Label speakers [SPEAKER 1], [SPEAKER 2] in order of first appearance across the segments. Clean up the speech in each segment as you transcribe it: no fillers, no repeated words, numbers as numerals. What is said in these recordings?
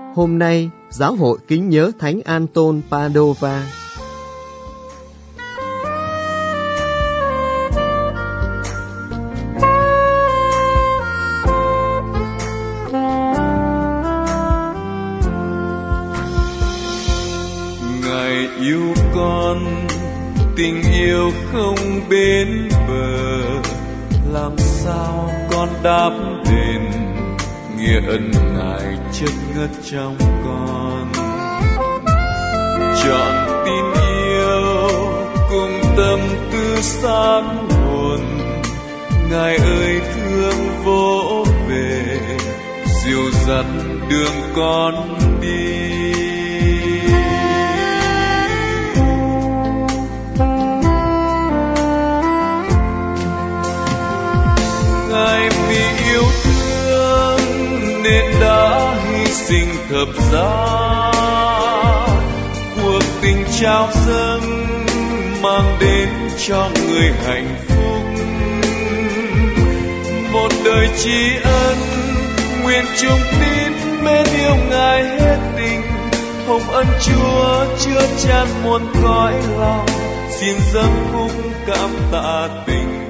[SPEAKER 1] Hôm nay, giáo hội kính nhớ Thánh Anton Padova.
[SPEAKER 2] Ngài yêu con, tình yêu không bến bờ, làm sao con đáp đền nghĩa ân Ngài chất ngất trong con. Chọn tin yêu cùng tâm tư sáng hồn, Ngài ơi thương vỗ về, dìu dắt đường con đi. Ngài vì yêu thương nên đã hy sinh thập giá, cuộc tình trao dâng mang đến cho người hạnh phúc. Một đời tri ân nguyện chung tín mến yêu Ngài hết tình, hồng ân Chúa chứa chan muôn cõi lòng, xin dâng khúc cảm tạ tình.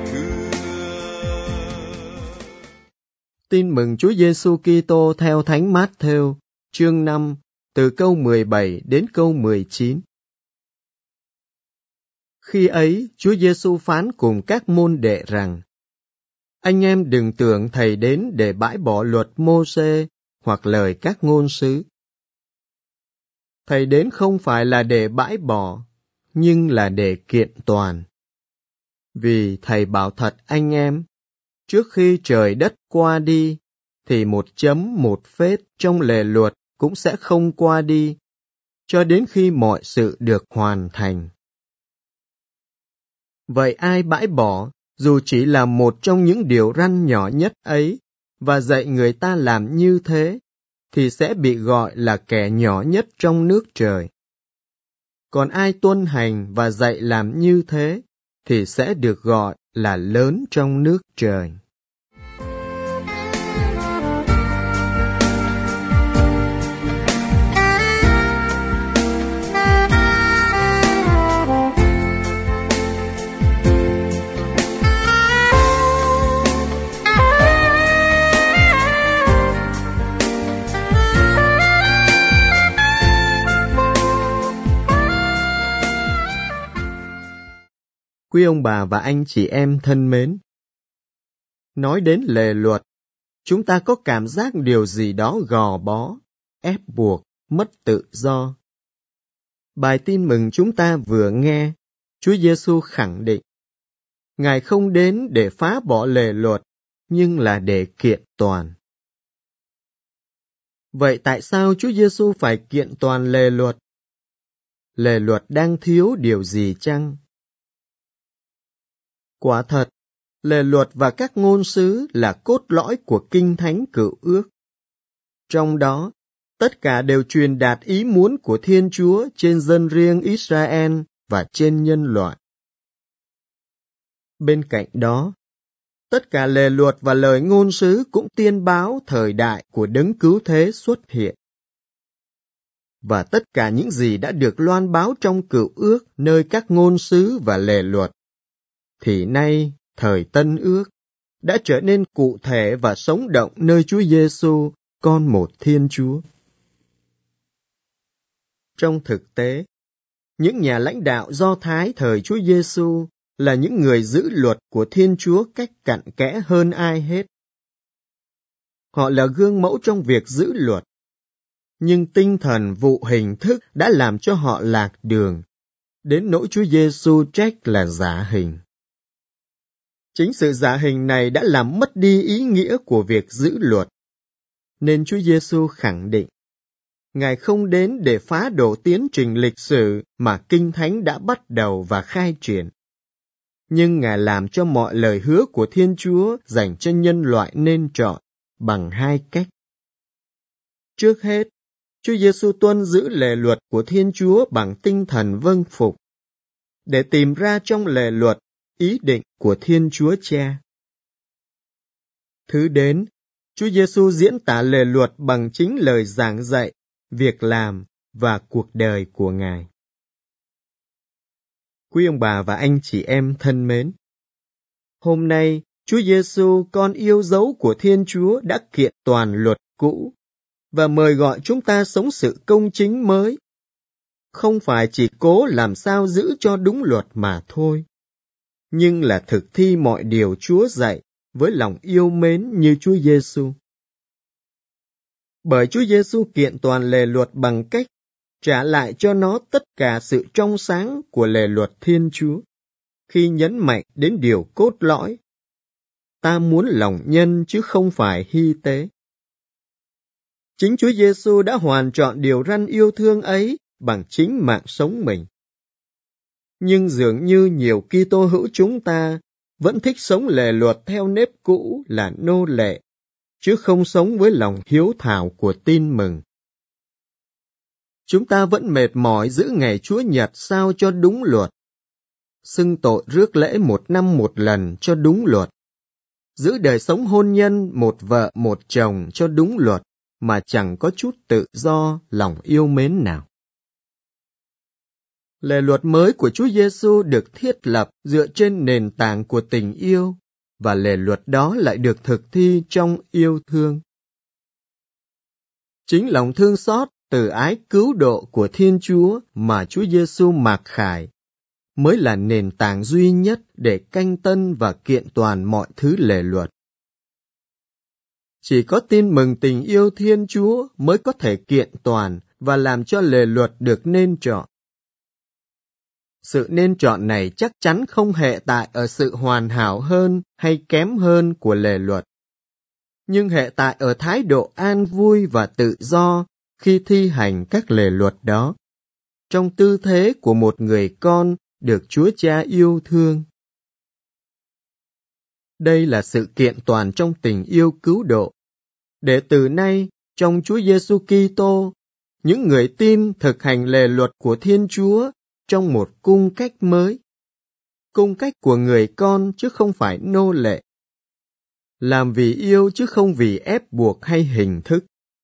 [SPEAKER 1] Tin mừng Chúa Giêsu Kitô theo Thánh Mát-thêu, chương 5, từ câu 17 đến câu 19. Khi ấy, Chúa Giêsu phán cùng các môn đệ rằng: Anh em đừng tưởng Thầy đến để bãi bỏ luật Mô-sê hoặc lời các ngôn sứ. Thầy đến không phải là để bãi bỏ, nhưng là để kiện toàn. Vì Thầy bảo thật anh em, trước khi trời đất qua đi, thì một chấm một phết trong lề luật cũng sẽ không qua đi, cho đến khi mọi sự được hoàn thành. Vậy ai bãi bỏ, dù chỉ là một trong những điều răn nhỏ nhất ấy, và dạy người ta làm như thế, thì sẽ bị gọi là kẻ nhỏ nhất trong nước trời. Còn ai tuân hành và dạy làm như thế, thì sẽ được gọi là lớn trong nước trời. Quý ông bà và anh chị em thân mến, nói đến lề luật, chúng ta có cảm giác điều gì đó gò bó, ép buộc, mất tự do. Bài tin mừng chúng ta vừa nghe, Chúa Giêsu khẳng định, Ngài không đến để phá bỏ lề luật, nhưng là để kiện toàn. Vậy tại sao Chúa Giêsu phải kiện toàn lề luật? Lề luật đang thiếu điều gì chăng? Quả thật, lề luật và các ngôn sứ là cốt lõi của Kinh Thánh Cựu Ước. Trong đó, tất cả đều truyền đạt ý muốn của Thiên Chúa trên dân riêng Israel và trên nhân loại. Bên cạnh đó, tất cả lề luật và lời ngôn sứ cũng tiên báo thời đại của đấng cứu thế xuất hiện. Và tất cả những gì đã được loan báo trong Cựu Ước nơi các ngôn sứ và lề luật, thì nay, thời Tân Ước, đã trở nên cụ thể và sống động nơi Chúa Giêsu, con một Thiên Chúa. Trong thực tế, những nhà lãnh đạo Do Thái thời Chúa Giêsu là những người giữ luật của Thiên Chúa cách cặn kẽ hơn ai hết. Họ là gương mẫu trong việc giữ luật, nhưng tinh thần vụ hình thức đã làm cho họ lạc đường, đến nỗi Chúa Giêsu trách là giả hình. Chính sự giả hình này đã làm mất đi ý nghĩa của việc giữ luật. Nên Chúa Giêsu khẳng định, Ngài không đến để phá đổ tiến trình lịch sử mà Kinh Thánh đã bắt đầu và khai triển. Nhưng Ngài làm cho mọi lời hứa của Thiên Chúa dành cho nhân loại nên trọn bằng hai cách. Trước hết, Chúa Giêsu tuân giữ lề luật của Thiên Chúa bằng tinh thần vâng phục, để tìm ra trong lề luật ý định của Thiên Chúa Cha. Thứ đến, Chúa Giêsu diễn tả lề luật bằng chính lời giảng dạy việc làm và cuộc đời của Ngài. Quý ông bà và anh chị em thân mến, hôm nay Chúa Giêsu, con yêu dấu của Thiên Chúa, đã kiện toàn luật cũ và mời gọi chúng ta sống sự công chính mới. Không phải chỉ cố làm sao giữ cho đúng luật mà thôi, nhưng là thực thi mọi điều Chúa dạy với lòng yêu mến như Chúa Giêsu. Bởi Chúa Giêsu kiện toàn lề luật bằng cách trả lại cho nó tất cả sự trong sáng của lề luật Thiên Chúa, khi nhấn mạnh đến điều cốt lõi: ta muốn lòng nhân chứ không phải hy tế. Chính Chúa Giêsu đã hoàn trọn điều răn yêu thương ấy bằng chính mạng sống mình. Nhưng dường như nhiều Kitô hữu chúng ta vẫn thích sống lề luật theo nếp cũ là nô lệ, chứ không sống với lòng hiếu thảo của tin mừng. Chúng ta vẫn mệt mỏi giữ ngày Chúa Nhật sao cho đúng luật, xưng tội rước lễ 1 năm 1 lần cho đúng luật, giữ đời sống hôn nhân 1 vợ 1 chồng cho đúng luật, mà chẳng có chút tự do, lòng yêu mến nào. Lề luật mới của Chúa Giêsu được thiết lập dựa trên nền tảng của tình yêu, và lề luật đó lại được thực thi trong yêu thương. Chính lòng thương xót, từ ái cứu độ của Thiên Chúa mà Chúa Giêsu mặc khải mới là nền tảng duy nhất để canh tân và kiện toàn mọi thứ lề luật. Chỉ có tin mừng tình yêu Thiên Chúa mới có thể kiện toàn và làm cho lề luật được nên trọn. Sự nên trọn này chắc chắn không hệ tại ở sự hoàn hảo hơn hay kém hơn của lề luật, nhưng hệ tại ở thái độ an vui và tự do khi thi hành các lề luật đó, trong tư thế của một người con được Chúa Cha yêu thương. Đây là sự kiện toàn trong tình yêu cứu độ, để từ nay trong Chúa Giêsu Kitô, những người tin thực hành lề luật của Thiên Chúa trong một cung cách mới, cung cách của người con chứ không phải nô lệ, làm vì yêu chứ không vì ép buộc hay hình thức.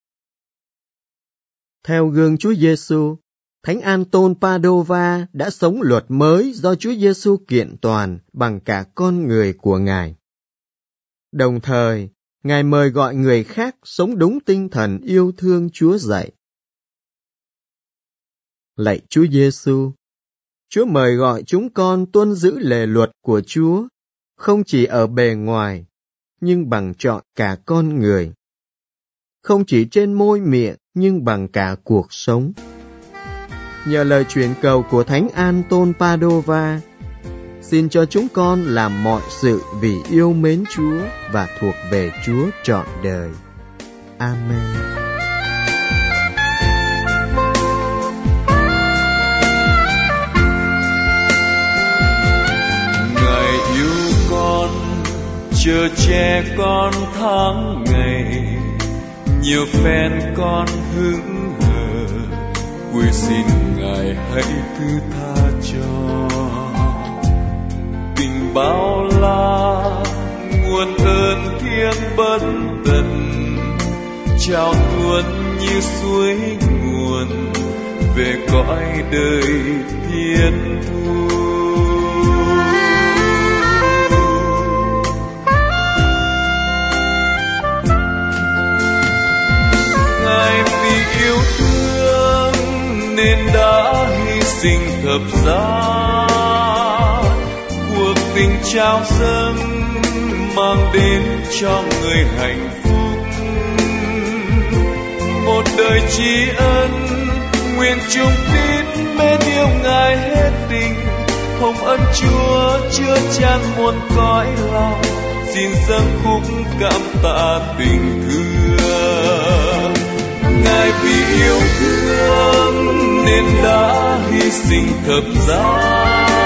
[SPEAKER 1] Theo gương Chúa Giêsu, Thánh Antôn Padova đã sống luật mới do Chúa Giêsu kiện toàn bằng cả con người của Ngài. Đồng thời, Ngài mời gọi người khác sống đúng tinh thần yêu thương Chúa dạy. Lạy Chúa Giêsu, Chúa mời gọi chúng con tuân giữ lề luật của Chúa, không chỉ ở bề ngoài, nhưng bằng trọn cả con người. Không chỉ trên môi miệng, nhưng bằng cả cuộc sống. Nhờ lời truyền cầu của Thánh Antôn Padova, xin cho chúng con làm mọi sự vì yêu mến Chúa và thuộc về Chúa trọn đời. Amen.
[SPEAKER 2] Ngài yêu con, chờ che con tháng ngày, nhiều phen con hững hờ, cuối xin Ngài hãy thứ tha cho. Tình bao la, nguồn ơn thiêng bất tận, trao tuôn như suối nguồn về cõi đời thiên thu. Ngài vì yêu thương nên đã hy sinh thập giá, cuộc tình trao dâng mang đến cho người hạnh phúc. Một đời tri ân, nguyện chung tín mến yêu Ngài hết tình, hồng ân Chúa chứa chan muôn cõi lòng, xin dâng khúc cảm tạ tình thương. Ngài vì yêu thương nên đã hy sinh thập giá,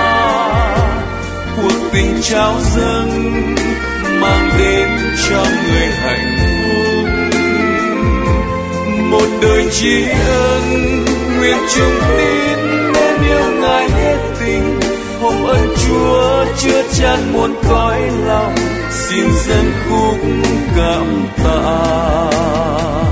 [SPEAKER 2] cuộc tình trao dâng mang đến cho người hạnh phúc. Một đời tri ân, nguyện chung tín mến yêu Ngài hết tình, hồng ân Chúa chứa chan muôn cõi lòng, xin dâng khúc cảm tạ.